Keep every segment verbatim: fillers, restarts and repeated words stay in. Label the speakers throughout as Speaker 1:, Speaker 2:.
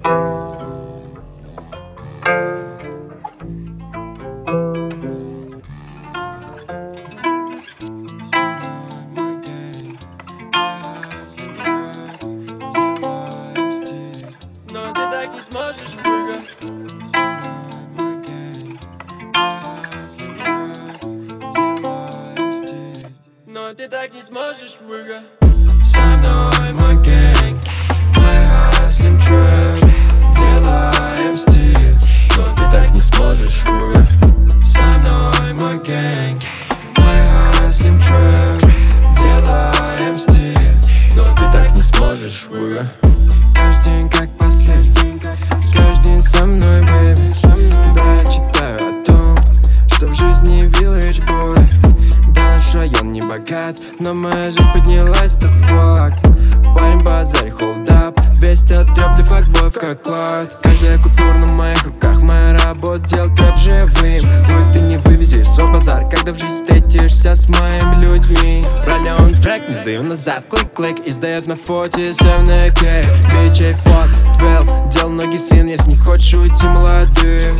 Speaker 1: Ты так не сможешь выиграть. Со мной мой гэнг, мы hustling trap, делаем стиль, но ты так не сможешь выиграть. Со мной мой гэнг, мы hustling trap, делаем стиль, но ты так не сможешь выиграть. Каждый день как последний, каждый день со мной, baby. Да, я читаю о том, что в жизни village boy. Район не богат, но моя жизнь поднялась, да факт. Парень базарь, hold up, весь этот трэп для факбоев как клад. Каждая купюра на моих руках, моя работа делать трэп живым. Ой, ты не вывезешь свой базар, когда в жизни встретишься с моими людьми. Правильно он трек, не сдаю назад, клик-клик, издает на фоте семь на кей. би джей фок, двенадцать, делал ноги сын, если не хочешь уйти молодым.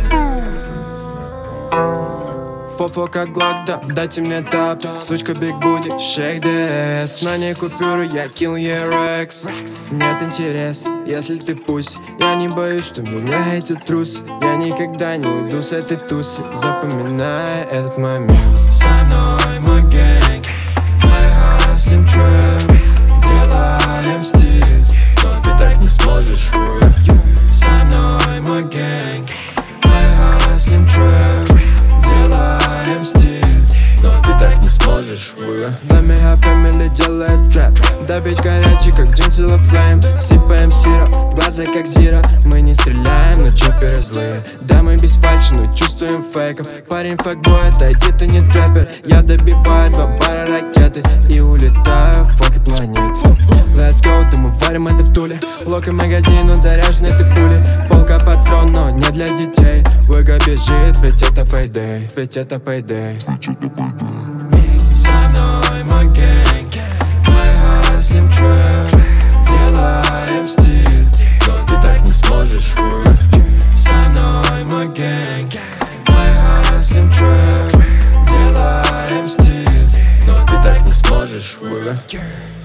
Speaker 1: Фофо как глок, да, дайте мне тап. Сучка биг буди, шейк дэс. На ней купюры, я кинул ей рекс. Нет интереса, если ты пусть. Я не боюсь, что меня эти трусы. Я никогда не уйду с этой тусы, запоминая этот момент. Со мной мой гэнг, мы hustling trap, делаем стиль, но ты так не сможешь выиграть. Со мной мой гэнг, мы hustling trap, делаем стиль, но ты так не сможешь выиграть. Family, family делает трэп, добить горячий, как джинсы La Flame. Сипаем сироп, глаза как зира. Мы не стреляем, но чоперы злые. Да, мы без фальши, но чувствуем фейков. Парень факбой, отойди, ты не трэпер. Я добиваю два пара ракеты и улетаю в фоки планет. Let's go, да мы варим это в Туле. Лока магазин, он заряжен этой пули. Полка патрон, но не для детей. Выга бежит, ведь это payday, ведь это payday. Со мной мой гэнг, мы hustling trap, делаем стиль, но ты так не сможешь выиграть. Со мной мой гэнг, мы hustling trap, делаем стиль, но ты так не сможешь выиграть.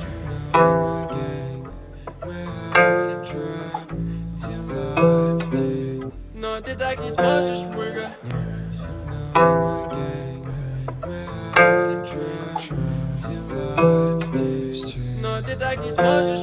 Speaker 1: Но ты так не сможешь выиграть. Но ты так не сможешь.